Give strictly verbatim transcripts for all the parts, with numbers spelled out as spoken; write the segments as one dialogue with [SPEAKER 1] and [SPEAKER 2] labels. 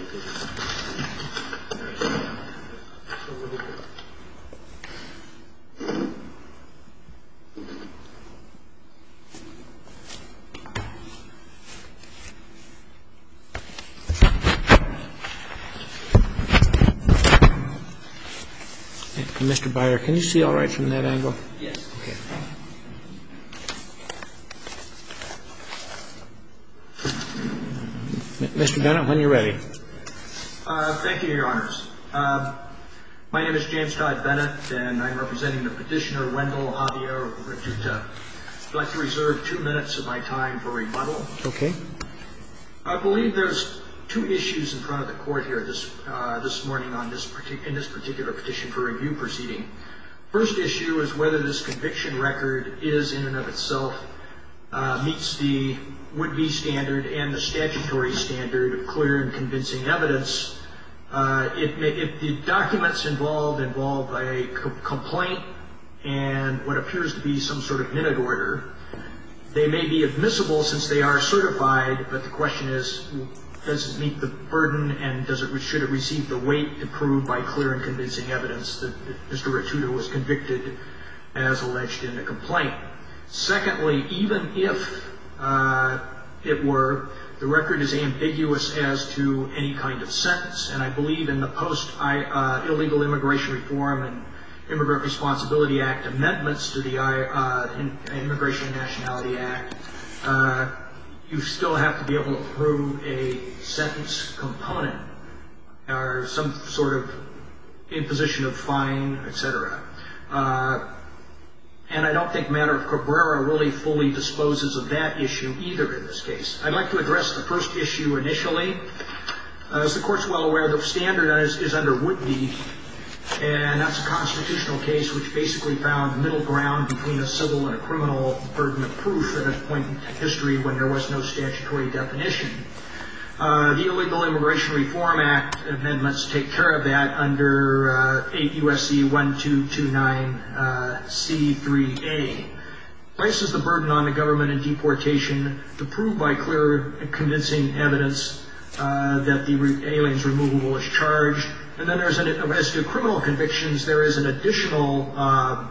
[SPEAKER 1] Mister Byer, can you see all right from that angle?
[SPEAKER 2] Yes.
[SPEAKER 1] Okay. Mister Bennett, when you're ready.
[SPEAKER 2] Uh, thank you, Your Honors. Uh, my name is James Todd Bennett, and I'm representing the petitioner Wendell Javier Retuta. I'd like to reserve two minutes of my time for rebuttal.
[SPEAKER 1] Okay.
[SPEAKER 2] I believe there's two issues in front of the court here this uh, this morning on this partic- in this particular petition for review proceeding. First issue is whether this conviction record is in and of itself uh, meets the would-be standard and the statutory standard of clear and convincing evidence. Uh, it may, if the documents involved involve a co- complaint and what appears to be some sort of minute order, they may be admissible since they are certified, but the question is, does it meet the burden, and does it should it receive the weight to prove by clear and convincing evidence that Mister Retuta was convicted as alleged in the complaint? Secondly, even if uh, it were, the record is ambiguous as to any kind of sentence, and I believe in the post uh, Illegal Immigration Reform and Immigrant Responsibility Act amendments to the uh, Immigration and Nationality Act, uh, you still have to be able to prove a sentence component or some sort of imposition of fine, et cetera. Uh, and I don't think matter of Cabrera really fully disposes of that issue either in this case. I'd like to address the first issue initially. Uh, as the Court's well aware, the standard is, is under Woodby, and that's a constitutional case which basically found middle ground between a civil and a criminal burden of proof at a point in history when there was no statutory definition. Uh, the Illegal Immigration Reform Act amendments take care of that under uh, eight U S C twelve twenty-nine uh, C three A. Places the burden on the government in deportation to prove by clear and convincing evidence uh, that the re- alien's removable is charged. And then there's an, as to criminal convictions, there is an additional uh,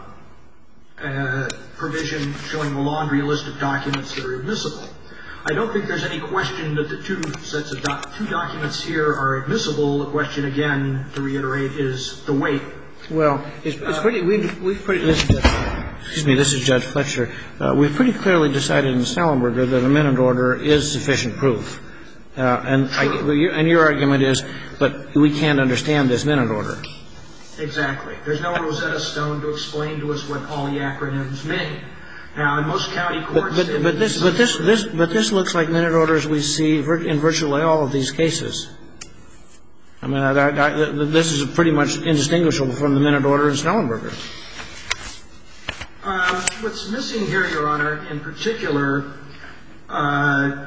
[SPEAKER 2] uh, provision showing a laundry list of documents that are admissible. I don't think there's any question that the two sets of doc- two documents here are admissible. The question, again, to reiterate, is the weight.
[SPEAKER 1] Well, it's, it's pretty. We've, we've pretty. This is Judge, excuse me. This is Judge Fletcher. Uh, we've pretty clearly decided in Snellenberger that a minute order is sufficient proof. Uh, and, I, and your argument is, but we can't understand this minute order.
[SPEAKER 2] Exactly. There's no Rosetta Stone to explain to us what all the acronyms mean. Now, in most county courts,
[SPEAKER 1] but, but, but this, but this, this, but this looks like minute orders we see in virtually all of these cases. I mean, I, I, this is pretty much indistinguishable from the minute order in Snellenberger.
[SPEAKER 2] Uh, what's missing here, Your Honor, in particular, uh,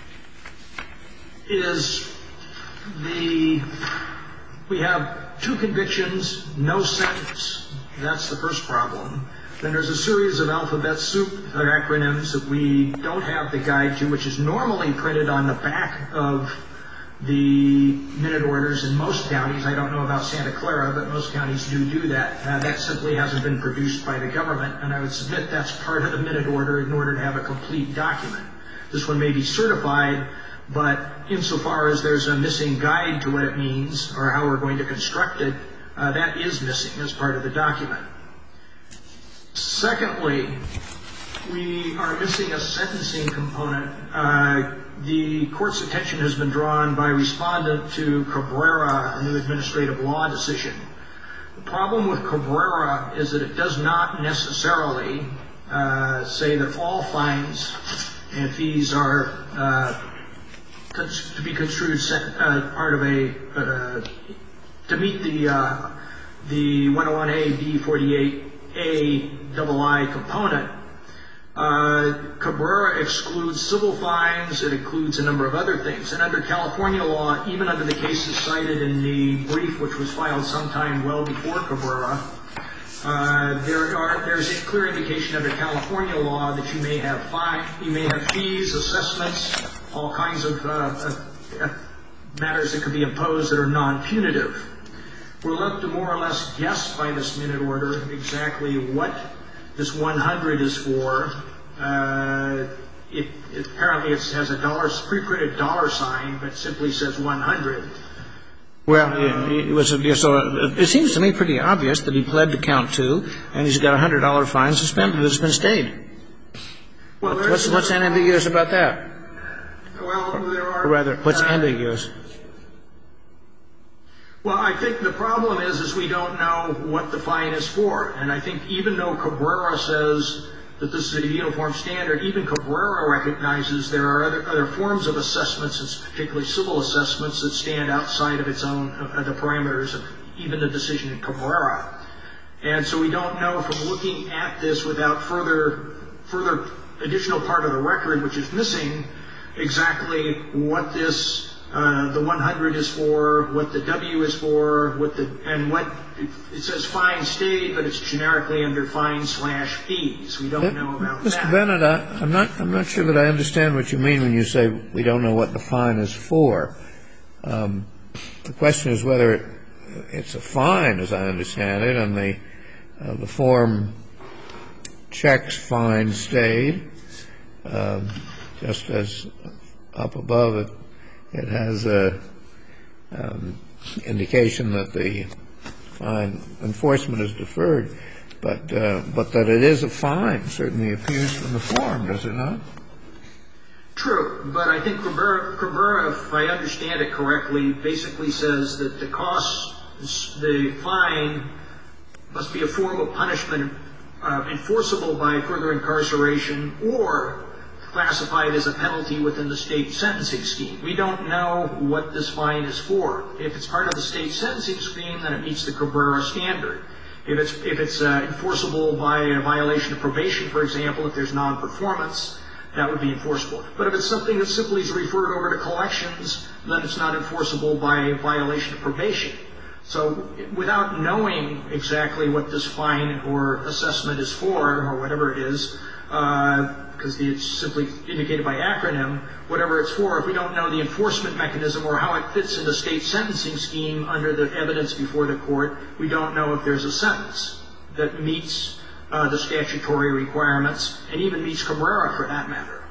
[SPEAKER 2] is the we have two convictions, no sentence. That's the first problem. Then there's a series of alphabet soup or acronyms that we don't have the guide to, which is normally printed on the back of the minute orders in most counties. I don't know about Santa Clara, but most counties do do that. Uh, that simply hasn't been produced by the government, and I would submit that's part of the minute order in order to have a complete document. This one may be certified, but insofar as there's a missing guide to what it means or how we're going to construct it, uh, that is missing as part of the document. Secondly, we are missing a sentencing component. Uh, the court's attention has been drawn by respondent to Cabrera, a new administrative law decision. The problem with Cabrera is that it does not necessarily uh, say that all fines and fees are uh, to be construed uh, part of a uh, to meet the uh, the one oh one A B forty-eight A double I component. Uh, Cabrera excludes civil fines. It includes a number of other things. And under California law, even under the cases cited in the brief, which was filed sometime well before Cabrera, uh, there are there's a clear indication under California law that you may have fine, you may have fees, assessments, all kinds of uh, uh, matters that could be imposed that are non-punitive. We're left to more or less guess by this minute order exactly what this one hundred is for. Uh, it, it apparently it has a dollar, pre-printed dollar sign, but simply says one hundred.
[SPEAKER 1] Well, it, was a, so it seems to me pretty obvious that he pled to count two, and he's got a hundred dollar fine suspended. It's been stayed.
[SPEAKER 2] Well,
[SPEAKER 1] what's what's ambiguous about that?
[SPEAKER 2] Well, there are.
[SPEAKER 1] Or rather, what's
[SPEAKER 2] uh,
[SPEAKER 1] ambiguous?
[SPEAKER 2] Well, I think the problem is, is we don't know what the fine is for, and I think even though Cabrera says that this is a uniform standard, even Cabrera recognizes there are other, other forms of assessments, and particularly civil assessments, that stand outside of its own, uh, the parameters of even the decision in Cabrera. And so we don't know from looking at this without further, further additional part of the record, which is missing, exactly what this, uh, the one hundred is for, what the W is for, what the, and what, it, it says fine stayed, but it's generically under fine slash fees. We don't
[SPEAKER 3] But,
[SPEAKER 2] know about
[SPEAKER 3] Mister
[SPEAKER 2] that.
[SPEAKER 3] Bennett, I, I'm not, I'm not sure that I understand what you mean when you say we don't know what the fine is for. Um, the question is whether it, it's a fine, as I understand it, and the, uh, the form checks fine stayed, um, just as up above it, it has a um, indication that the fine enforcement is deferred, but uh, but that it is a fine certainly appears from the form, does it not?
[SPEAKER 2] True, but I think Cabrera, Cabrera, if I understand it correctly, basically says that the cost, the fine must be a form of punishment uh, enforceable by further incarceration or classified as a penalty within the state sentencing scheme. We don't know what this fine is for. If it's part of the state sentencing scheme, then it meets the Cabrera standard. If it's, if it's uh, enforceable by a violation of probation, for example, if there's non-performance, that would be enforceable. But if it's something that simply is referred over to collections, then it's not enforceable by a violation of probation. So without knowing exactly what this fine or assessment is for, or whatever it is, because uh, it's simply indicated by acronym, whatever it's for, if we don't know the enforcement mechanism or how it fits in the state sentencing scheme under the evidence before the court, we don't know if there's a sentence that meets uh, the statutory requirements and even meets Cabrera for that matter.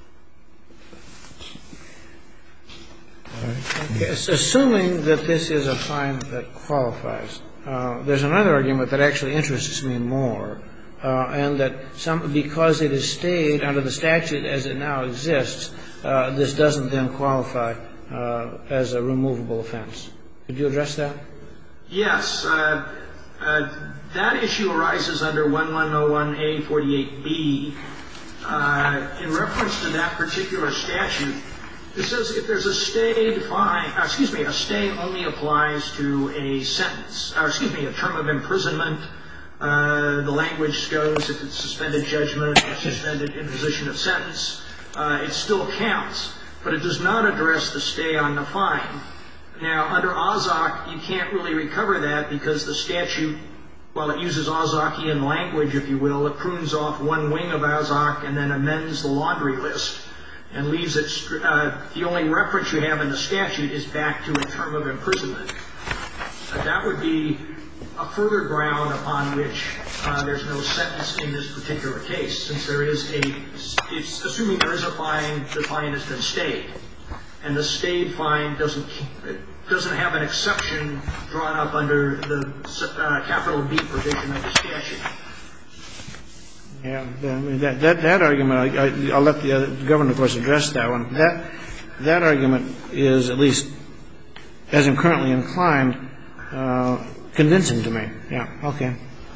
[SPEAKER 1] Okay. Assuming that this is a fine that qualifies, uh, there's another argument that actually interests me more. Uh, and that some, because it is stayed under the statute as it now exists, uh, this doesn't then qualify uh, as a removable offense. Could you address that?
[SPEAKER 2] Yes. Uh, uh, that issue arises under eleven oh one A forty-eight B. Uh, in reference to that particular statute, it says if there's a stayed fine, uh, excuse me, a stay only applies to a sentence, or excuse me, a term of imprisonment. Uh, the language goes, if it's suspended judgment or suspended imposition of sentence, uh, it still counts, but it does not address the stay on the fine. Now, under Ozark, you can't really recover that because the statute, while it uses Ozarkian language, if you will, it prunes off one wing of Ozark and then amends the laundry list and leaves it, uh, the only reference you have in the statute is back to a term of imprisonment. Uh, that would be a further ground upon which uh, there's no sentence in this particular case, since there is a, it's assuming there is a fine, the fine has been stayed, and the stayed fine doesn't doesn't have an exception drawn up under the uh, capital B provision of the statute.
[SPEAKER 1] Yeah, I mean, that, that that argument, I, I, I'll let the, uh, the governor, of course, address that one. That that argument is, at least as I'm currently inclined, uh, convincing to me. Yeah, okay.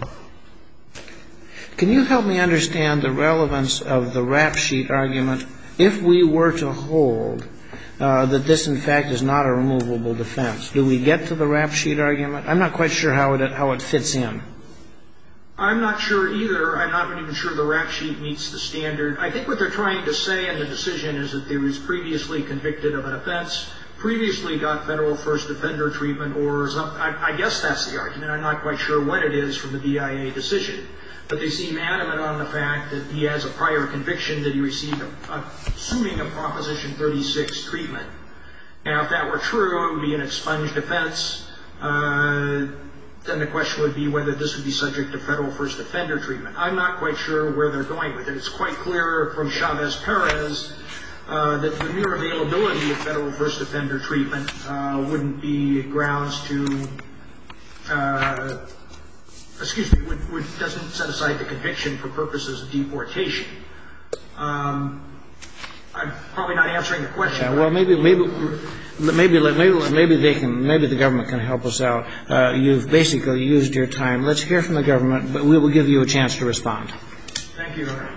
[SPEAKER 1] Can you help me understand the relevance of the rap sheet argument if we were to hold uh, that this, in fact, is not a removable defense? Do we get to the rap sheet argument? I'm not quite sure how it how it fits in.
[SPEAKER 2] I'm not sure either. I'm not even sure the rap sheet meets the standard. I think what they're trying to say in the decision is that they was previously convicted of an offense, previously got federal first offender treatment, or some, I, I guess that's the argument. I'm not quite sure what it is from the B I A decision. But they seem adamant on the fact that he has a prior conviction that he received, a, a, assuming a Proposition thirty-six treatment. Now, if that were true, it would be an expunged offense. Uh, then the question would be whether this would be subject to federal first offender treatment. I'm not quite sure where they're going with it. It's quite clear from Chavez-Perez uh, that the mere availability of federal first offender treatment uh, wouldn't be grounds to, uh, excuse me, would, would, doesn't set aside the conviction for purposes of deportation. Um, I'm probably not answering the question.
[SPEAKER 1] Yeah, well, maybe, maybe, maybe, maybe, maybe they can, maybe the government can help us out. Uh, you've basically used your time. Let's hear from the government, but we will give you a chance to respond.
[SPEAKER 2] Thank you, Your Honor.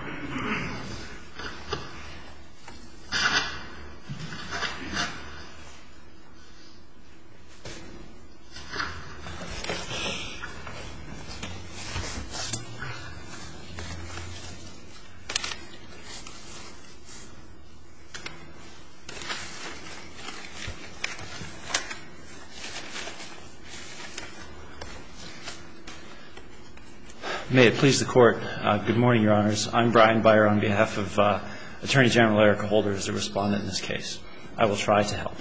[SPEAKER 4] May it please the Court. Uh, good morning, Your Honors. I'm Brian Beyer on behalf of uh, Attorney General Erica Holder as the respondent in this case. I will try to help.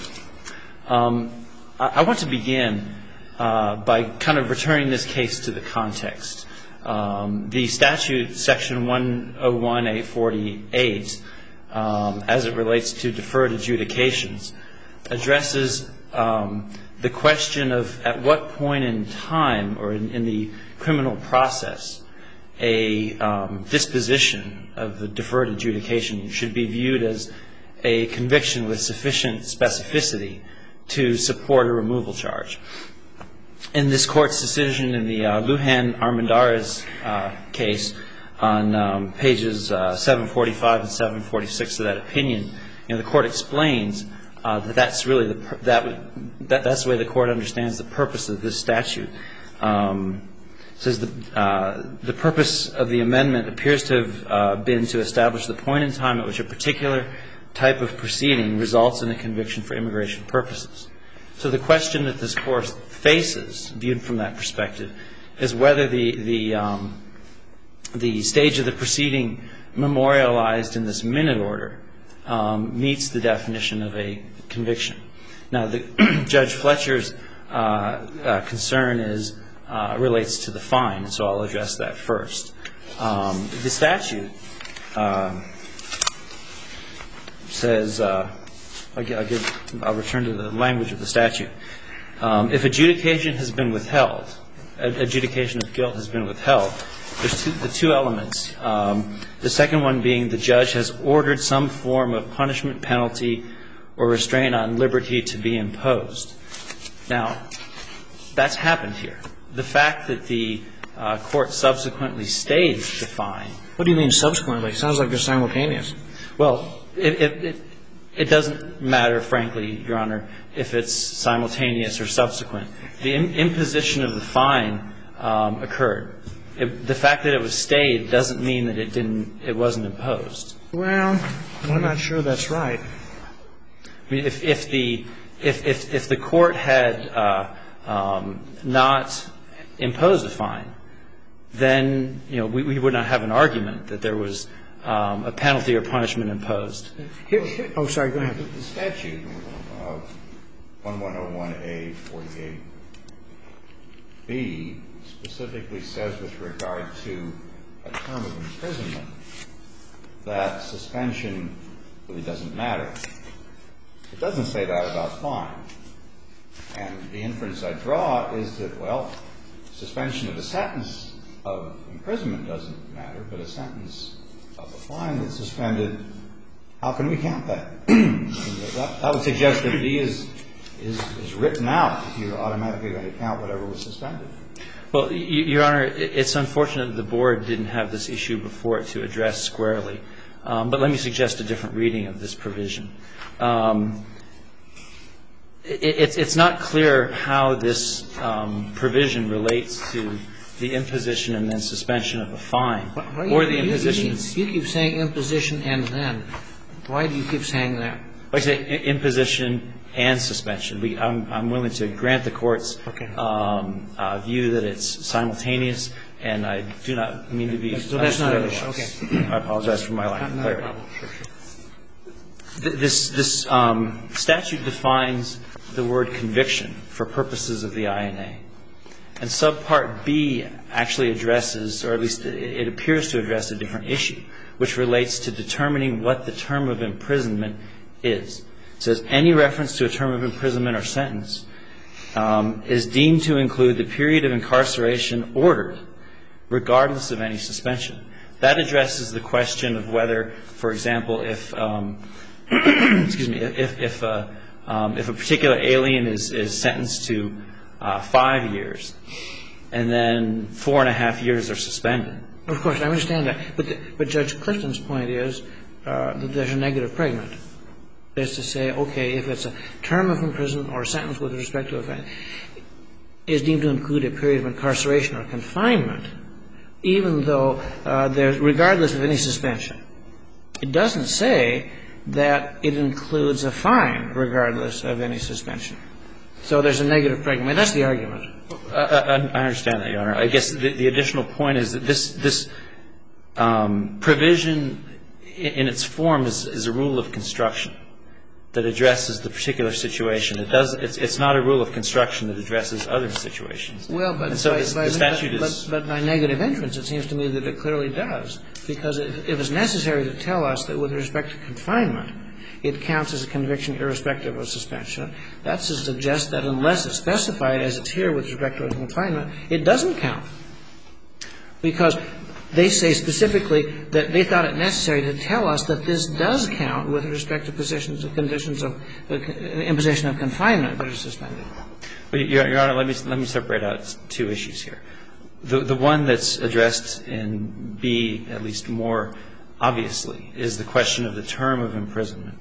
[SPEAKER 4] Um, I, I want to begin uh, by kind of returning this case to the context. Um, the statute, Section one oh one A forty-eight, um, as it relates to deferred adjudications, addresses um, the question of at what point in time or in, in the criminal process a um, disposition of the deferred adjudication should be viewed as a conviction with sufficient specificity to support a removal charge. In this Court's decision in the uh, Lujan-Armendariz uh, case on um, pages uh, seven forty-five and seven forty-six of that opinion, you know, the Court explains uh, that that's really the that, that that's the way the Court understands the purpose of this statute. Um, It says the, uh, the purpose of the amendment appears to have uh, been to establish the point in time at which a particular type of proceeding results in a conviction for immigration purposes. So the question that this Court faces, viewed from that perspective, is whether the the, um, the stage of the proceeding memorialized in this minute order um, meets the definition of a conviction. Now, the Judge Fletcher's uh, uh, concern is Uh, relates to the fine, and so I'll address that first. Um, the statute uh, says, uh, I'll, give, I'll, give, I'll return to the language of the statute. Um, if adjudication has been withheld, adjudication of guilt has been withheld, there's two, the two elements. Um, the second one being the judge has ordered some form of punishment, penalty, or restraint on liberty to be imposed. Now, that's happened here. The fact that the uh, Court subsequently stayed the fine.
[SPEAKER 1] What do you mean subsequently? It sounds like they're simultaneous.
[SPEAKER 4] Well, it, it, it, it doesn't matter, frankly, Your Honor, if it's simultaneous or subsequent. The in, imposition of the fine um, occurred. It, the fact that it was stayed doesn't mean that it didn't. It wasn't imposed.
[SPEAKER 1] Well, I'm not sure that's right.
[SPEAKER 4] I mean, if, if the if, if if the Court had uh, um, not imposed a fine, then, you know, we, we would not have an argument that there was um, a penalty or punishment imposed.
[SPEAKER 1] Here, here, oh, sorry, go ahead.
[SPEAKER 5] The statute, uh, eleven oh one A forty-eight B, specifically says with regard to a term of imprisonment that suspension really doesn't matter. It doesn't say that about fine. And the inference I draw is that, well, suspension of a sentence of imprisonment doesn't matter, but a sentence of a fine that's suspended, how can we count that? that, that would suggest that D is, is, is written out if you're automatically going to count whatever was suspended.
[SPEAKER 4] Well, Your Honor, it's unfortunate that the Board didn't have this issue before it to address squarely. Um, but let me suggest a different reading of this provision. Um, It's, it's not clear how this um, provision relates to the imposition and then suspension of a fine,
[SPEAKER 1] Why,
[SPEAKER 4] or
[SPEAKER 1] you,
[SPEAKER 4] the imposition.
[SPEAKER 1] You, you, you keep saying imposition and then. Why do you keep saying that?
[SPEAKER 4] I say imposition and suspension. We, I'm, I'm willing to grant the Court's
[SPEAKER 1] okay.
[SPEAKER 4] um, uh, view that it's simultaneous, and I do not mean to be.
[SPEAKER 1] So that's not an issue. Okay.
[SPEAKER 4] I apologize for my lack of clarity.
[SPEAKER 1] Not a problem. Sure, sure.
[SPEAKER 4] This, this um, statute defines the word conviction for purposes of the I N A. And subpart B actually addresses, or at least it appears to address a different issue, which relates to determining what the term of imprisonment is. It says any reference to a term of imprisonment or sentence um, is deemed to include the period of incarceration ordered, regardless of any suspension. That addresses the question of whether, for example, if um, excuse me, if if, uh, um, if a particular alien is, is sentenced to uh, five years, and then four and a half years are suspended.
[SPEAKER 1] Of course, I understand that. But the, but Judge Clifton's point is uh, that there's a negative pregnant. That is to say, okay, if it's a term of imprisonment or a sentence with respect to a offense, is deemed to include a period of incarceration or confinement, even though uh, there's, regardless of any suspension. It doesn't say that it includes a fine regardless of any suspension. So there's a negative pregnant. I mean, that's the argument.
[SPEAKER 4] I, I, I understand that, Your Honor. I guess the, the additional point is that this, this um, provision in, in its form is, is a rule of construction that addresses the particular situation. It does. It's, it's not a rule of construction that addresses other situations.
[SPEAKER 1] Well, but,
[SPEAKER 4] and so
[SPEAKER 1] by,
[SPEAKER 4] this,
[SPEAKER 1] by,
[SPEAKER 4] the statute
[SPEAKER 1] but,
[SPEAKER 4] is.
[SPEAKER 1] But, but by negative entrance, it seems to me that it clearly does. Because if, if it's necessary to tell us that with respect to confinement, it counts as a conviction irrespective of suspension, that's to suggest that unless it's specified as it's here with respect to a confinement, it doesn't count. Because they say specifically that they thought it necessary to tell us that this does count with respect to positions of conditions of uh, imposition of confinement that are suspended.
[SPEAKER 4] Well, Your, Your Honor, let me let me separate out two issues here. The the one that's addressed in B, at least more obviously, is the question of the term of imprisonment.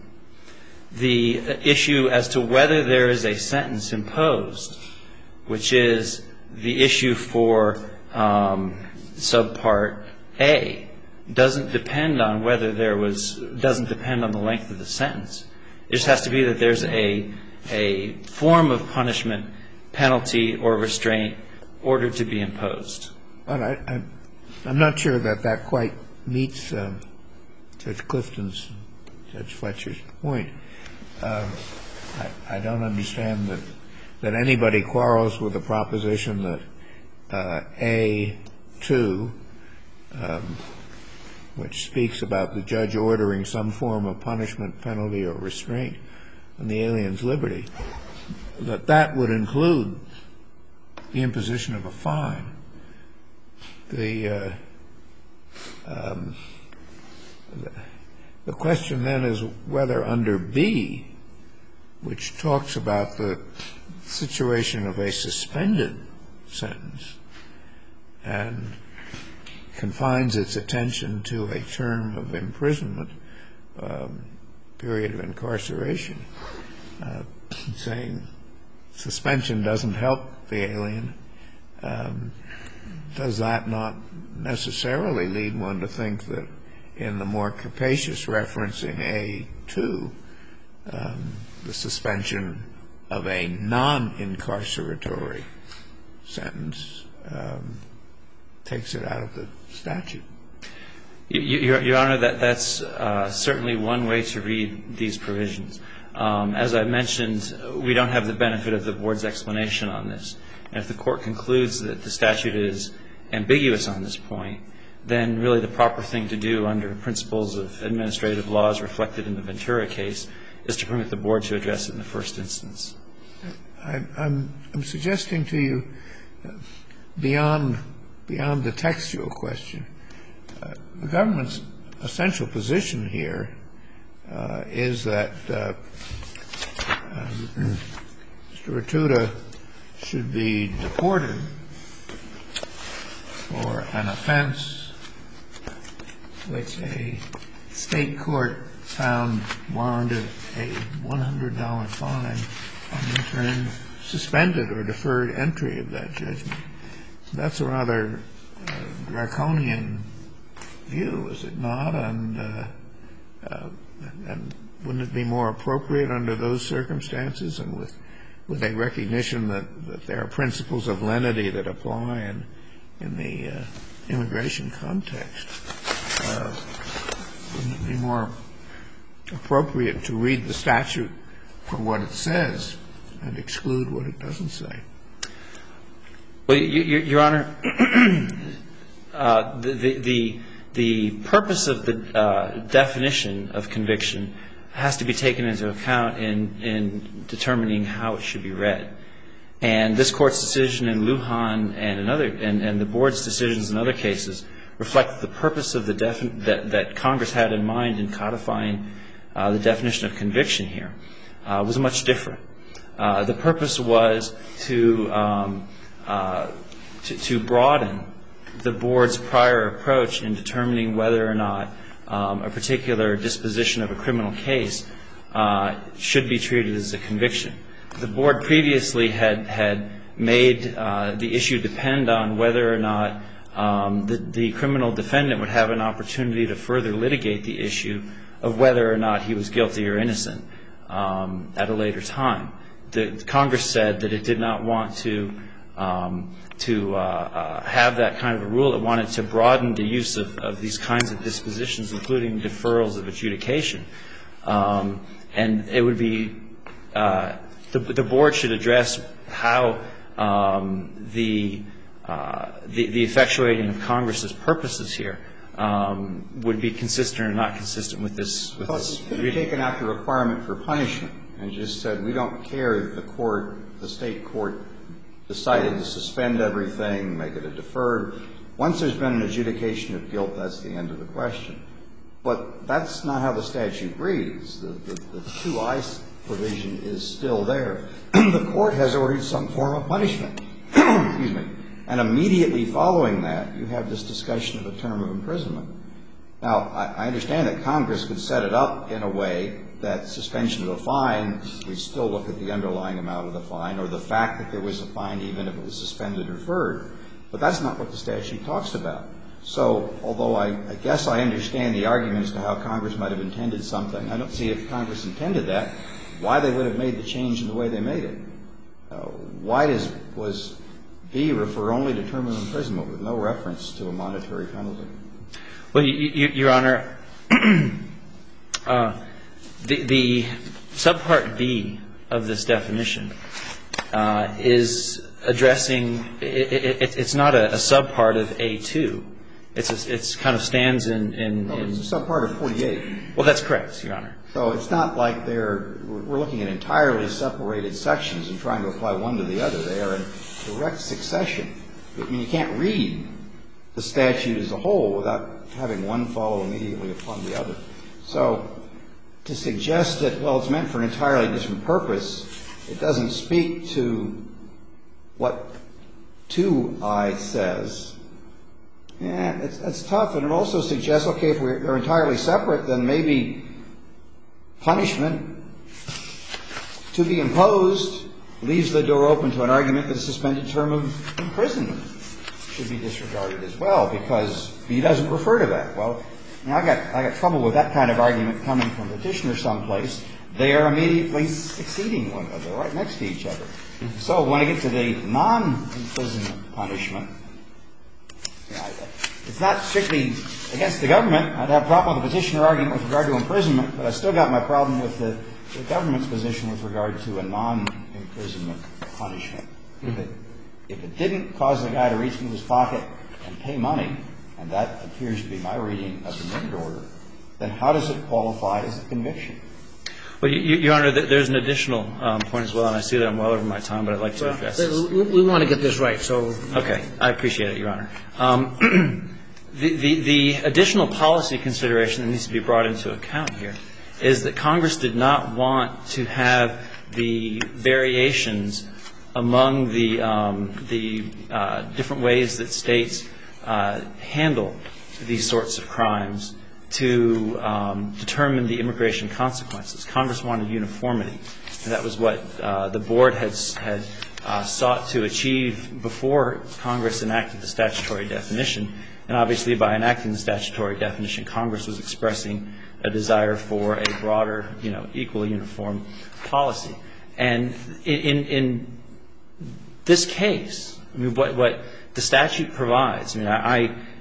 [SPEAKER 4] The issue as to whether there is a sentence imposed, which is the issue for um, subpart A, doesn't depend on whether there was, doesn't depend on the length of the sentence. It just has to be that there's a, a form of punishment, penalty, or restraint ordered to be imposed.
[SPEAKER 3] But I, I, I'm not sure that that quite meets uh, Judge Clifton's, Judge Fletcher's point. Uh, I, I don't understand that, that anybody quarrels with the proposition that uh, A two, um, which speaks about the judge ordering some form of punishment, penalty, or restraint on the alien's liberty, that that would include the imposition of a fine. The, uh, um, the the question then is whether under B, which talks about the situation of a suspended sentence and confines its attention to a term of imprisonment, um, period of incarceration, uh, saying suspension doesn't help the alien, um, does that not necessarily lead one to think that in the more capacious reference in A two, um, the suspension of a non-incarceratory sentence um, takes it out of the statute?
[SPEAKER 4] Your, Your Honor, that, that's uh, certainly one way to read these provisions. Um, as I mentioned, we don't have the benefit of the Board's explanation on this. And if the Court concludes that the statute is ambiguous on this point, then really the proper thing to do under principles of administrative laws reflected in the Ventura case is to permit the Board to address it in the first instance.
[SPEAKER 3] I, I'm, I'm suggesting to you, uh, beyond, beyond the textual question, uh, the government's essential position here uh, is that uh, um, Mister Ratuda should be deported for an offense which a state court found warranted a one hundred dollar fine and in turn suspended or deferred entry of that judgment. That's a rather uh, draconian view, is it not? And, uh, uh, and wouldn't it be more appropriate under those circumstances and with, with a recognition that, that there are principles of lenity that apply in, in the uh, immigration context? Uh, wouldn't it be more appropriate to read the statute for what it says and exclude what it doesn't say?
[SPEAKER 4] Well, Your Honor, uh, the, the, the purpose of the uh, definition of conviction has to be taken into account in, in determining how it should be read. And this Court's decision in Lujan and, another, and, and the Board's decisions in other cases reflect the purpose of the defi- that, that Congress had in mind in codifying uh, the definition of conviction here uh, was much different. Uh, the purpose was to, um, uh, to to broaden the Board's prior approach in determining whether or not um, a particular disposition of a criminal case uh, should be treated as a conviction. The Board previously had had made uh, the issue depend on whether or not um, the, the criminal defendant would have an opportunity to further litigate the issue of whether or not he was guilty or innocent um, at a later time. The, Congress said that it did not want to um, to uh, uh, have that kind of a rule. It wanted to broaden the use of, of these kinds of dispositions, including deferrals of adjudication. Um, and it would be uh, the, the Board should address how um, the, uh, the the effectuating of Congress's purposes here um, would be consistent or not consistent with this. With
[SPEAKER 5] well,
[SPEAKER 4] this
[SPEAKER 5] it could have taken out the requirement for punishment and just said we don't care if the court, the state court, decided to suspend everything, make it a deferred. Once there's been an adjudication of guilt, that's the end of the question. But that's not how the statute reads. The, the, the two I provision is still there. The court has ordered some form of punishment. Excuse me. And immediately following that, you have this discussion of a term of imprisonment. Now, I, I understand that Congress could set it up in a way that suspension of a fine, we still look at the underlying amount of the fine or the fact that there was a fine even if it was suspended or deferred. But that's not what the statute talks about. So although I, I guess I understand the argument as to how Congress might have intended something, I don't see if Congress intended that, why they would have made the change in the way they made it. Uh, why does, was B refer only to term of imprisonment with no reference to a monetary penalty?
[SPEAKER 4] Well, you, you, Your Honor, uh, the, the subpart B of this definition uh, is addressing, it, it, it's not a, a subpart of A two. It's a, it's kind of stands in, in,
[SPEAKER 5] No,
[SPEAKER 4] in
[SPEAKER 5] it's a subpart of forty-eight.
[SPEAKER 4] Well, that's correct, Your Honor.
[SPEAKER 5] So it's not like they're, we're looking at entirely separated sections and trying to apply one to the other. They are in direct succession. I mean, you can't read the statute as a whole without having one follow immediately upon the other. So to suggest that, well, it's meant for an entirely different purpose, it doesn't speak to what two I says. Yeah, it's, that's tough. And it also suggests, okay, if we're, they're entirely separate, then maybe punishment to be imposed leaves the door open to an argument that a suspended term of imprisonment should be disregarded as well, because he doesn't refer to that. Well, you know, I got I got trouble with that kind of argument coming from the petitioner someplace. They are immediately succeeding one another, right next to each other. Mm-hmm. So when I get to the non-imprisonment punishment, you know, it's not strictly against the government. I'd have a problem with the petitioner argument with regard to imprisonment, but I still got my problem with the, the government's position with regard to a non-imprisonment punishment. Mm-hmm. If it, if it didn't cause the guy to reach into his pocket and pay money, and that appears to be my reading of the minute order, then how does it qualify as a conviction?
[SPEAKER 4] Well, Your Honor, there's an additional um, point as well, and I see that I'm well over my time, but I'd like to address this.
[SPEAKER 1] We, we want to get this right, so.
[SPEAKER 4] Okay. I appreciate it, Your Honor. Um, the, the, the additional policy consideration that needs to be brought into account here is that Congress did not want to have the variations among the, um, the uh, different ways that states uh, handle these sorts of crimes to um, determine the immigration consequences. Congress wanted uniformity, and that was what uh, the Board had, had uh, sought to achieve before Congress enacted the statutory definition. And obviously, by enacting the statutory definition, Congress was expressing a desire for a broader, you know, equally uniform policy. And in, in, in this case, I mean, what, what the statute provides, I mean, I, I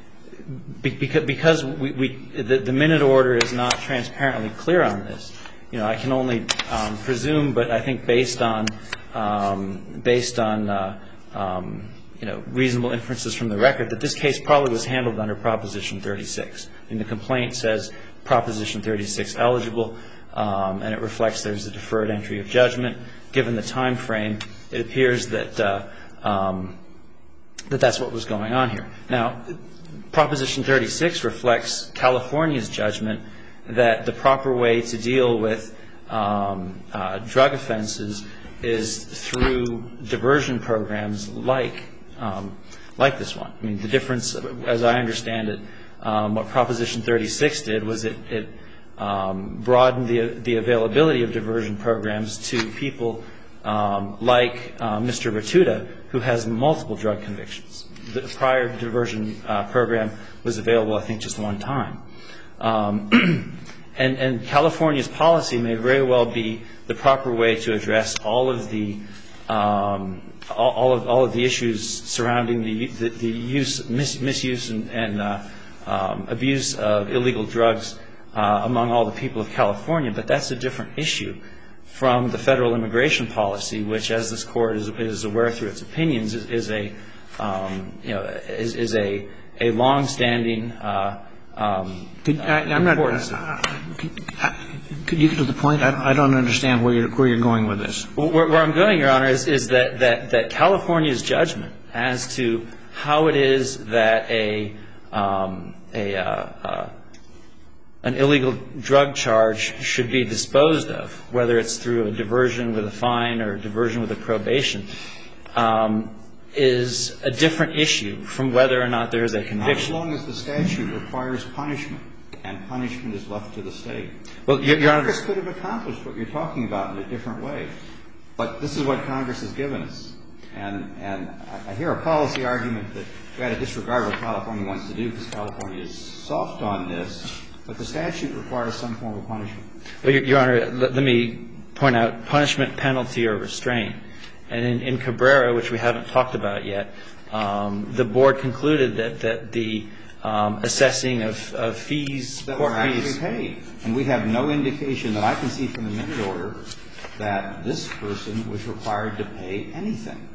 [SPEAKER 4] because because we, we the, the minute order is not transparently clear on this, you know, I can only um, presume, but I think based on um, based on uh, um, you know, reasonable inferences from the record, that this case probably was handled under Proposition thirty-six. I mean, the complaint says Proposition thirty-six eligible, um, and it reflects there's a deferred entry of judgment. Given the time frame, it appears that uh, um, that that's what was going on here. Now, Proposition thirty-six reflects California's judgment that the proper way to deal with um, uh, drug offenses is through diversion programs like um, like this one. I mean, the difference, as I understand it, um, what Proposition thirty-six did was it, it um, broadened the the availability of diversion programs to people um, like uh, Mister Ratuda, who has multiple drug convictions. The prior diversion uh, program was available, I think, just one time. Um, and, and California's policy may very well be the proper way to address all of the um, all, all of all of the issues surrounding the the, the use, mis, misuse, and, and uh, um, abuse of illegal drugs uh, among all the people of California. But that's a different issue from the federal immigration policy, which, as this Court is, is aware through its opinions, is, is a um, you know is, is a a long-standing uh, um,
[SPEAKER 1] could, I, I'm not. Uh, could, could you get to the point? I, I don't understand where you're where you're going with this.
[SPEAKER 4] Well, where, where I'm going, Your Honor, is, is that, that that California's judgment as to how it is that a um, a uh, uh, an illegal drug charge should be disposed of, whether it's through a diversion with a fine or a diversion with a probation, um, is a different issue from whether or not there is a conviction.
[SPEAKER 5] As long as the statute requires punishment, and punishment is left to the state.
[SPEAKER 4] Well, Your, Your Honor,
[SPEAKER 5] Congress could have accomplished what you're talking about in a different way. But this is what Congress has given us. And, and I hear a policy argument that we've got to disregard what California wants to do because California is soft on this, but the statute requires some form of punishment.
[SPEAKER 4] Well, Your, Your Honor, let, let me point out punishment, penalty, or restraint. And in, in Cabrera, which we haven't talked about yet, um, the Board concluded that, that the um, assessing of, of fees,
[SPEAKER 5] that
[SPEAKER 4] court
[SPEAKER 5] were actually
[SPEAKER 4] fees,
[SPEAKER 5] paid. And we have no indication that I can see from the minute order that this person was required to pay anything.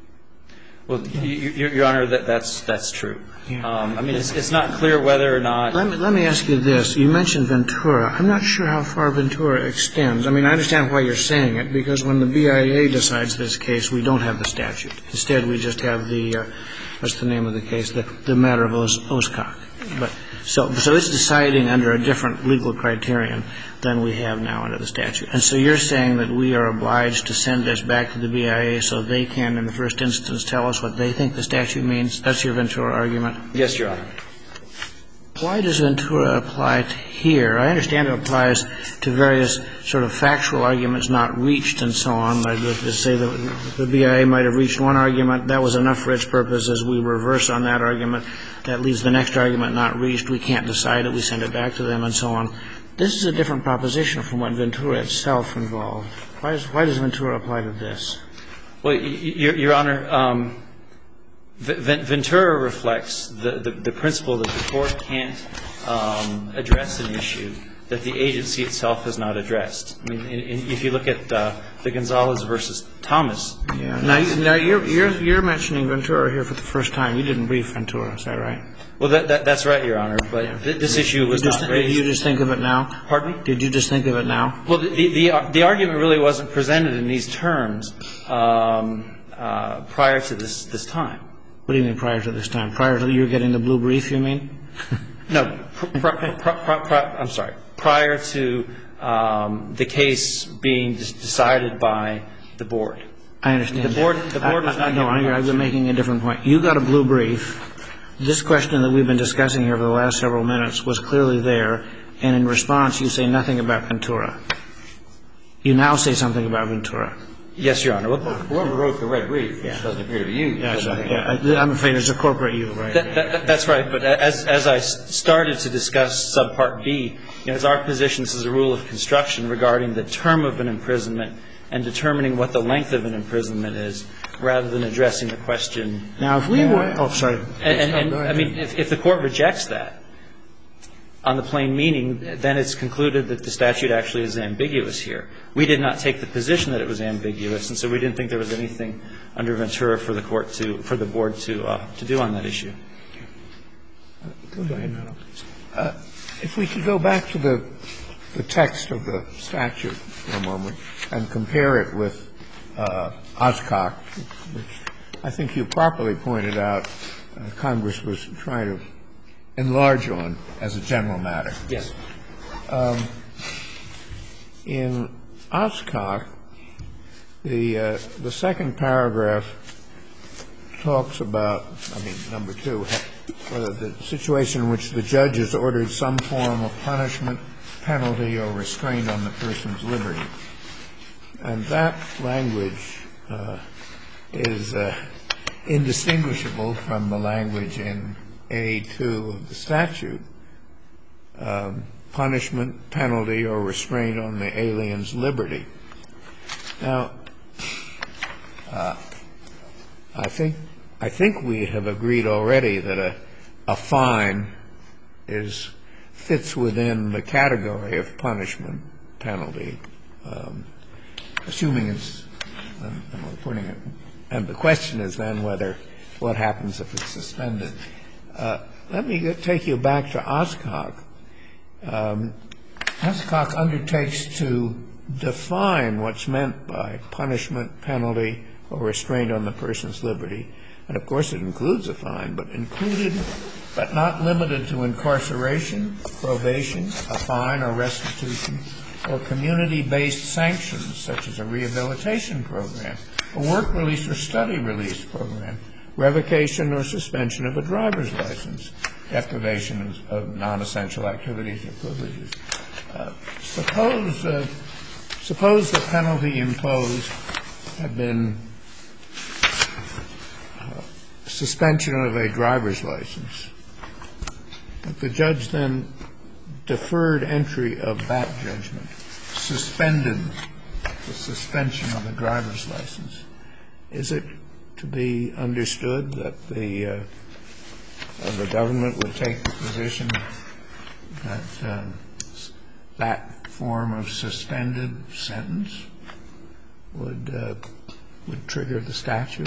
[SPEAKER 4] Well, Your, Your Honor, that, that's that's true. Um, I mean, it's, it's not clear whether or not.
[SPEAKER 1] Let me, let me ask you this. You mentioned Ventura. I'm not sure how far Ventura extends. I mean, I understand why you're saying it, because when the B I A decides this case, we don't have the statute. Instead, we just have the, uh, what's the name of the case, the, the matter of Oscock. But so, so it's deciding under a different legal criterion than we have now under the statute. And so you're saying that we are obliged to send this back to the B I A so they can, in the first instance, tell us what they think the statute means? That's your Ventura argument?
[SPEAKER 4] Yes, Your Honor.
[SPEAKER 1] Why does Ventura apply to here? I understand it applies to various sort of factual arguments not reached and so on. Like to say that the B I A might have reached one argument. That was enough for its purposes. We reverse on that argument. That leaves the next argument not reached. We can't decide it. We send it back to them and so on. This is a different proposition from what Ventura itself involved. Why does, why does Ventura apply to this?
[SPEAKER 4] Well, Your, Your Honor, um, Ventura reflects the, the, the principle that the court can't um, address an issue that the agency itself has not addressed. I mean, in, in, if you look at uh, the Gonzalez versus Thomas.
[SPEAKER 1] Yeah. Now, now you're, you're, you're mentioning Ventura here for the first time. You didn't brief Ventura, is that right?
[SPEAKER 4] Well, that, that, that's right, Your Honor. But yeah. th- this issue was
[SPEAKER 1] just,
[SPEAKER 4] not raised.
[SPEAKER 1] Did you just think of it now?
[SPEAKER 4] Pardon me?
[SPEAKER 1] Did you just think of it now?
[SPEAKER 4] Well, the the, the argument really wasn't presented in these terms um, uh, prior to this this time.
[SPEAKER 1] What do you mean prior to this time? Prior to you getting the blue brief, you mean?
[SPEAKER 4] No. Pr- pr- pr- pr- pr- I'm sorry. Prior to um, the case being decided by the board.
[SPEAKER 1] I understand.
[SPEAKER 4] The board, the board was
[SPEAKER 1] I, I,
[SPEAKER 4] not.
[SPEAKER 1] No, I've been making a different point. You got a blue brief. This question that we've been discussing here for the last several minutes was clearly there, and in response you say nothing about Ventura. You now say something about Ventura.
[SPEAKER 4] Yes, Your Honor. Well,
[SPEAKER 5] whoever wrote the red brief, which
[SPEAKER 1] yeah.
[SPEAKER 5] doesn't appear to be you.
[SPEAKER 1] Yes, yeah, I'm afraid it's a corporate you, right?
[SPEAKER 4] That, that, that's right. But as as I started to discuss subpart B, you know, it's our position this is a rule of construction regarding the term of an imprisonment and determining what the length of an imprisonment is, rather than addressing the question.
[SPEAKER 1] Now, if we were – oh, sorry.
[SPEAKER 4] And, and, and I mean, if, if the Court rejects that on the plain meaning, then it's concluded that the statute actually is ambiguous here. We did not take the position that it was ambiguous, and so we didn't think there was anything under Ventura for the Court to – for the Board to uh, to do on that issue.
[SPEAKER 3] Go ahead. Uh, if we could go back to the the text of the statute for a moment and compare it with uh, Oscock, which I think you properly pointed out uh, Congress was trying to enlarge on as a general matter.
[SPEAKER 4] Yes.
[SPEAKER 3] Um, in Oscock, the uh, the second paragraph talks about, I mean, number two, whether the situation in which the judge has ordered some form of punishment, penalty, or restraint on the person's liberty. And that language uh, is uh, indistinguishable from the language in A two of the statute, um, punishment, penalty, or restraint on the alien's liberty. Now, uh, I think I think we have agreed already that a, a fine is fits within the category of punishment, penalty, um, assuming it's um, I'm putting it. And the question is then whether what happens if it's suspended. Uh, let me get, take you back to Oscock. Um, Oscock undertakes to define what's meant by punishment, penalty, or restraint on the person's liberty. And, of course, it includes a fine, but included but not limited to incarceration, probation, a fine or restitution, or community-based sanctions such as a rehabilitation program, a work release or study release program, revocation or suspension of a driver's license, deprivation of, of non-essential activities or privileges. Uh, suppose, uh, suppose the penalty imposed had been uh, suspension of a driver's license. If the judge then deferred entry of that judgment, suspended the suspension of the driver's license, is it to be understood that the uh, the government would take the position that uh, that form of suspended sentence would uh, would trigger the statute?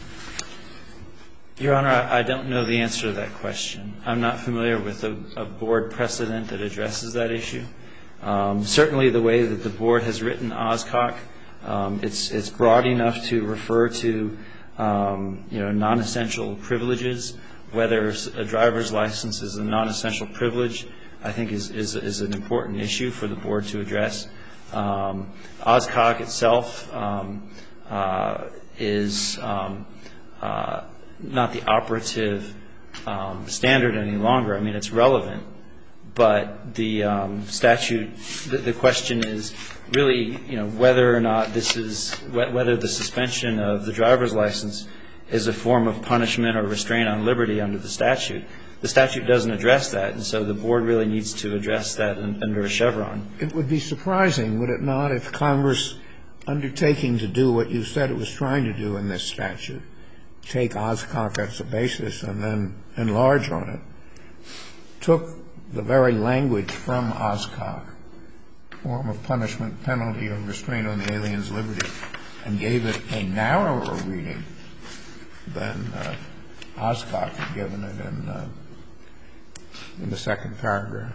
[SPEAKER 4] Your Honor, I don't know the answer to that question. I'm not familiar with a, a board precedent that addresses that issue. Um, certainly the way that the board has written Oscock, um, it's, it's broad enough to refer to, um, you know, non-essential privileges. Whether a driver's license is a non-essential privilege, I think is, is, is an important issue for the board to address. Um, Oscock itself um, uh, is um, uh, not the operative um, standard any longer. I mean, it's relevant, but the um, statute, the, the question is really, you know, whether or not this is, whether the suspension of the driver's license is a form of punishment or restraint on liberty under the statute. The statute doesn't address that, and so the board really needs to address that in, under a Chevron.
[SPEAKER 3] It would be surprising, would it not, if Congress, undertaking to do what you said it was trying to do in this statute, take Oscock as a basis and then enlarge on it, took the very language from Oscock, form of punishment, penalty, or restraint on the alien's liberty, and gave it a narrower reading than uh, Oscock had given it in, uh, in the second paragraph.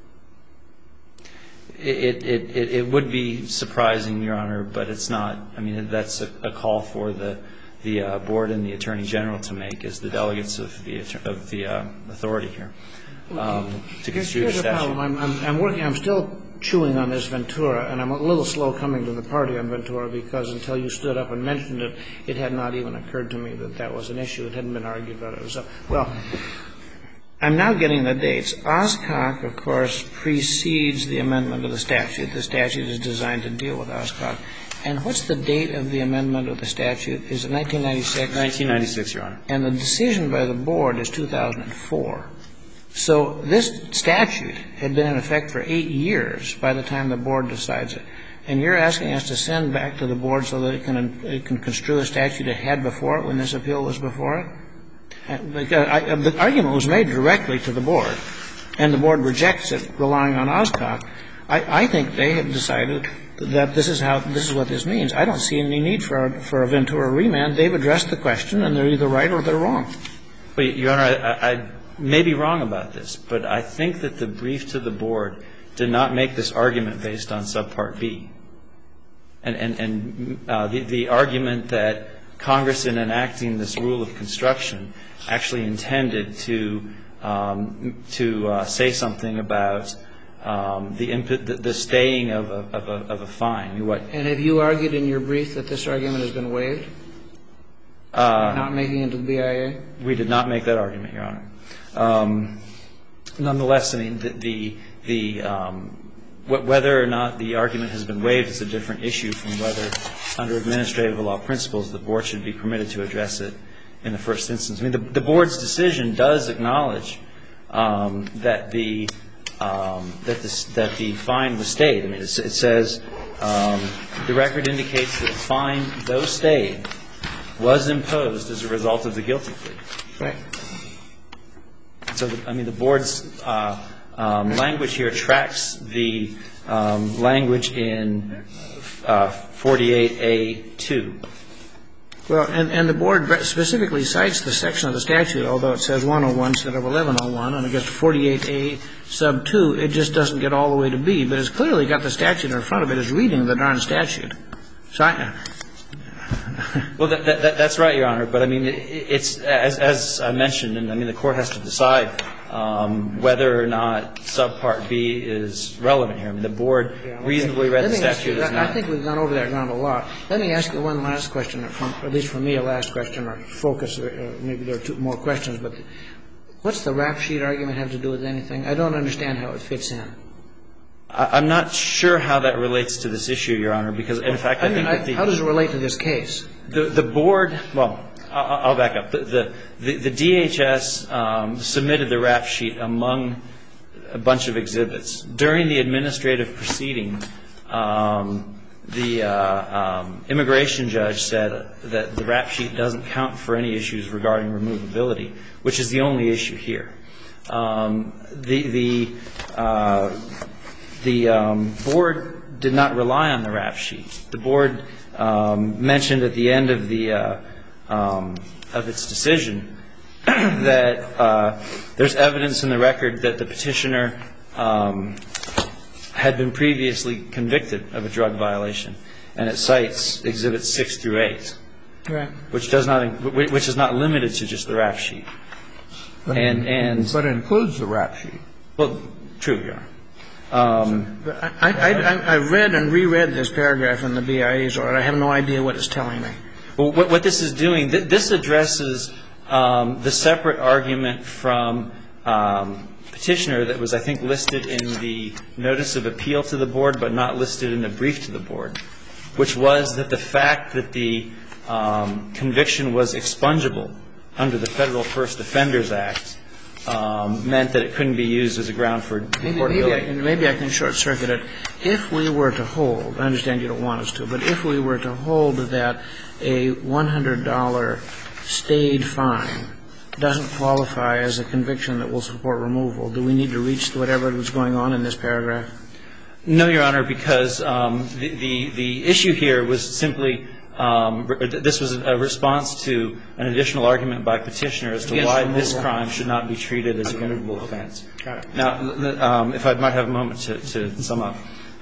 [SPEAKER 4] It, it, it, it would be surprising, Your Honor, but it's not. I mean, that's a, a call for the the uh, board and the Attorney General to make as the delegates of the of the uh, authority here um, to construe the statute. Here's the problem. I'm, I'm, I'm working. I'm still chewing on this Ventura, and I'm a little slow coming to the party on Ventura because until you stood up and mentioned it, it had not even occurred to me that that was an issue. It hadn't been argued about it. So, well, I'm now getting the dates. Oscock, of course, precedes the amendment of the statute. The statute is designed to deal with Oscock. And what's the date of the amendment of the statute? Is it nineteen ninety-six? nineteen ninety-six, Your Honor.
[SPEAKER 3] And the decision by the board is two thousand four. So this statute had been in effect for eight years by the time the board decides it.
[SPEAKER 1] And you're asking us to send back to the board so that it can, it can construe a statute it had before it when this appeal was before it? Because I, the argument was made directly to the board, and the board rejects it, relying on Oscok. I, I think they have decided that this is how, this is what this means. I don't see any need for a, for a Ventura remand. They've addressed the question, and they're either right or they're wrong.
[SPEAKER 4] Well, Your Honor, I, I may be wrong about this, but I think that the brief to the board did not make this argument based on Subpart B. And, and, and uh, the, the argument that Congress, in enacting this rule of construction, actually intended to um, to uh, say something about um, the, imp- the the staying of a, of a, of a fine. What?
[SPEAKER 1] And have you argued in your brief that this argument has been waived?
[SPEAKER 4] Uh,
[SPEAKER 1] not making it to the B I A?
[SPEAKER 4] We did not make that argument, Your Honor. Um, nonetheless, I mean, the the, the um, whether or not the argument has been waived is a different issue from whether, under administrative law principles, the board should be permitted to address it in the first instance. I mean, the, the board's decision does acknowledge um, that the um, that the that the fine was stayed. I mean, it, it says um, the record indicates that the fine, though stayed, was imposed as a result of the guilty plea.
[SPEAKER 1] Right.
[SPEAKER 4] So, the, I mean, the board's uh, um, language here tracks the um, language in uh, forty-eight A two.
[SPEAKER 1] Well, and, and the board specifically cites the section of the statute, although it says one oh one instead of eleven oh one, and I guess forty-eight A sub two, it just doesn't get all the way to B, but it's clearly got the statute in front of it. It's reading the darn statute. So I...
[SPEAKER 4] Well, that, that, that's right, Your Honor. But, I mean, it, it's, as, as I mentioned, and I mean, the Court has to decide um, whether or not subpart B is relevant here. I mean, the board yeah, okay. reasonably read Let the statute.
[SPEAKER 1] You,
[SPEAKER 4] as not.
[SPEAKER 1] I think we've gone over that ground a lot. Let me ask you one last question, or from, at least for me, a last question, or focus. Uh, maybe there are two more questions, but what's the rap sheet argument have to do with anything? I don't understand how it fits in.
[SPEAKER 4] I'm not sure how that relates to this issue, Your Honor, because, in fact, I, I mean, think that the...
[SPEAKER 1] How does it relate to this case?
[SPEAKER 4] The, the board... Well, I'll, I'll back up. The, the, the, the D H S um, submitted the rap sheet among a bunch of exhibits. During the administrative proceeding, um, the uh, um, immigration judge said that the rap sheet doesn't count for any issues regarding removability, which is the only issue here. Um, the... the uh, The um, board did not rely on the rap sheet. The board um, mentioned at the end of the uh, um, of its decision that uh, there's evidence in the record that the petitioner um, had been previously convicted of a drug violation, and it cites exhibits six through eight,
[SPEAKER 1] right.
[SPEAKER 4] which does not which is not limited to just the rap sheet,
[SPEAKER 3] but
[SPEAKER 4] and and
[SPEAKER 3] but it includes the rap sheet.
[SPEAKER 4] Well, true, Your Honor. Um,
[SPEAKER 1] I, I, I, I read and reread this paragraph in the B I A's order. I have no idea what it's telling me.
[SPEAKER 4] Well, what, what this is doing, th- this addresses um, the separate argument from um, petitioner that was, I think, listed in the notice of appeal to the board, but not listed in the brief to the board, which was that the fact that the um, conviction was expungible under the Federal First Offenders Act Um, meant that it couldn't be used as a ground for deportability.
[SPEAKER 1] Maybe, maybe, I can, maybe I can short-circuit it. If we were to hold, I understand you don't want us to, but if we were to hold that a one hundred dollars stayed fine doesn't qualify as a conviction that will support removal, do we need to reach whatever was going on in this paragraph?
[SPEAKER 4] No, Your Honor, because um, the, the, the issue here was simply Um, this was a response to an additional argument by petitioner as to why this crime should not be treated as a removable offense. Now, um, if I might have a moment to, to sum up.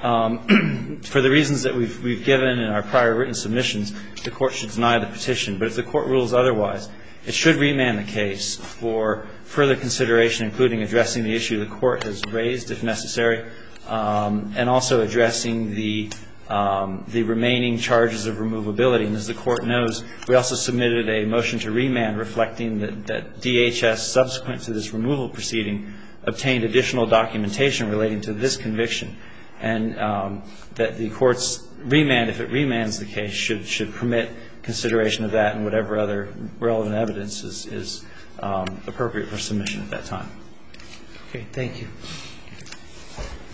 [SPEAKER 4] Um, for the reasons that we've, we've given in our prior written submissions, the Court should deny the petition. But if the Court rules otherwise, it should remand the case for further consideration, including addressing the issue the Court has raised, if necessary, um, and also addressing the Um, the remaining charges of removability. And as the Court knows, we also submitted a motion to remand reflecting that, that D H S, subsequent to this removal proceeding, obtained additional documentation relating to this conviction, and um, that the Court's remand, if it remands the case, should should permit consideration of that and whatever other relevant evidence is, is um, appropriate for submission at that time.
[SPEAKER 1] Okay, thank you.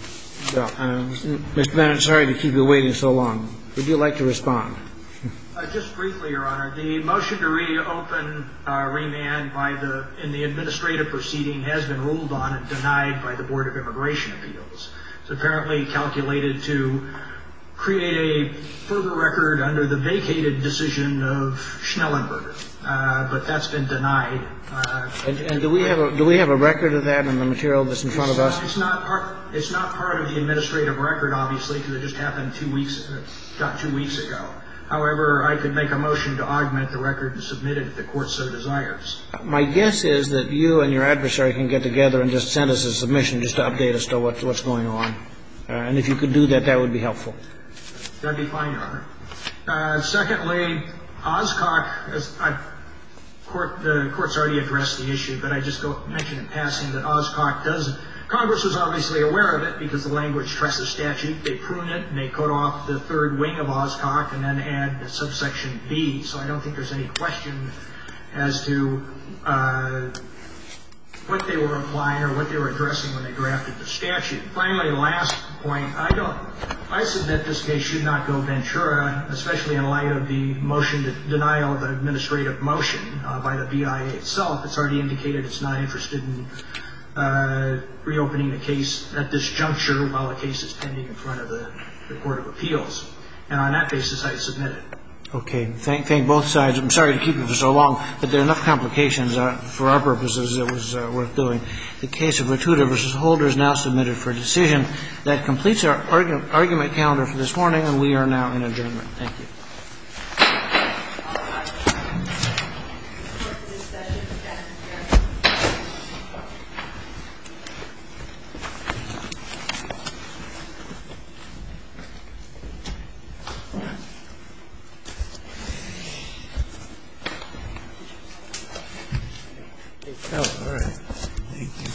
[SPEAKER 1] Well, uh, Mister Bennett, sorry to keep you waiting so long. Would you like to respond?
[SPEAKER 2] Uh, just briefly, Your Honor, the motion to reopen uh, remand by the in the administrative proceeding has been ruled on and denied by the Board of Immigration Appeals. It's apparently calculated to create a further record under the vacated decision of Schnellenberger, uh, but that's been denied. Uh,
[SPEAKER 1] and, and do we have a do we have a record of that in the material that's in front of us?
[SPEAKER 2] Not, it's not part. It's not part of the administrative record, obviously, because it just happened two weeks. Uh, got two weeks ago. However, I could make a motion to augment the record and submit it if the court so desires.
[SPEAKER 1] My guess is that you and your adversary can get together and just send us a submission just to update us to what, what's going on. Uh, and if you could do that, that would be helpful.
[SPEAKER 2] That'd be fine, Your Honor. Uh, secondly, Oscock, as I, court, the court's already addressed the issue, but I just go mention in passing that Oscock does. Congress was obviously aware of it because the language stresses statute. They prune it and they cut off the third wing of Oscock and then add subsection B. So I don't think there's any question as to uh, what they were applying or what they were addressing when they drafted the statute. Finally, last point, I don't. I submit this case should not go Ventura, especially in light of the motion to denial of the administrative motion uh, by the B I A itself. It's already indicated it's not interested in Uh, reopening the case at this juncture while the case is pending in front of the, the Court of Appeals. And on that basis, I submit it.
[SPEAKER 1] Okay. Thank, thank both sides. I'm sorry to keep you for so long, but there are enough complications uh, for our purposes it was uh, worth doing. The case of Rotuda versus Holder is now submitted for decision. That completes our argu- argument calendar for this morning, and we are now in adjournment. Thank you.
[SPEAKER 3] Oh, all right. Thank you.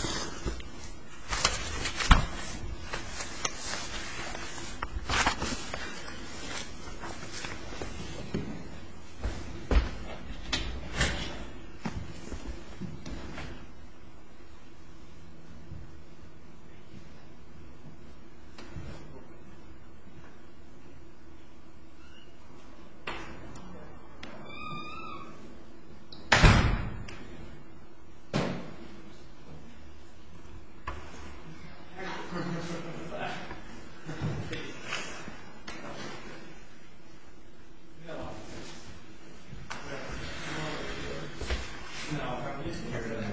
[SPEAKER 4] No, I'm just here to